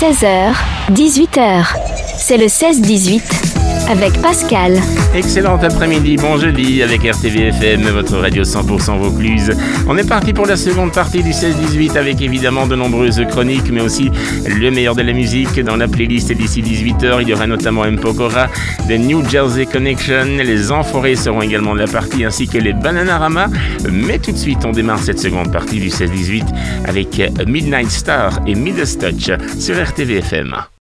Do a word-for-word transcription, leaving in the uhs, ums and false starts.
seize heures, dix-huit heures. C'est le seize dix-huit avec Pascal. Excellent après-midi, bon jeudi avec R T V F M, votre radio cent pour cent Vaucluse. On est parti pour la seconde partie du seize dix-huit avec évidemment de nombreuses chroniques, mais aussi le meilleur de la musique. Dans la playlist d'ici dix-huit heures, il y aura notamment M. Pokora, The New Jersey Connection, les Enfoirés seront également de la partie, ainsi que les Bananarama. Mais tout de suite, on démarre cette seconde partie du seize dix-huit avec Midnight Star et Midas Touch sur R T V F M.